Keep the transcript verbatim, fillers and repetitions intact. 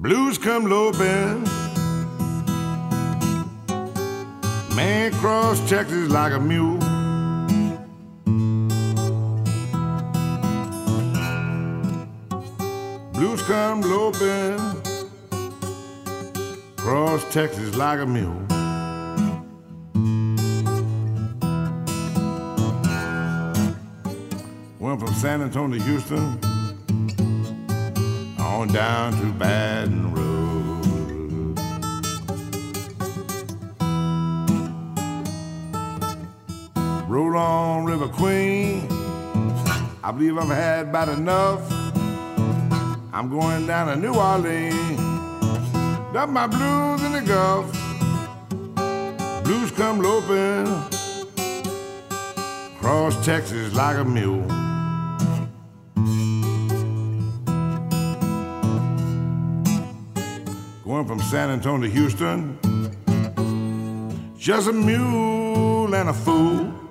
Blues come loping, man cross Texas like a mule. Blues come loping, cross Texas like a mule. Went from San Antonio to Houston, on down to Baton Rouge. Roll on, River Queen, I believe I've had about enough. I'm going down to New Orleans, dump my blues in the Gulf. Blues come loping, cross Texas like a mule. Going from San Antonio to Houston, just a mule and a fool.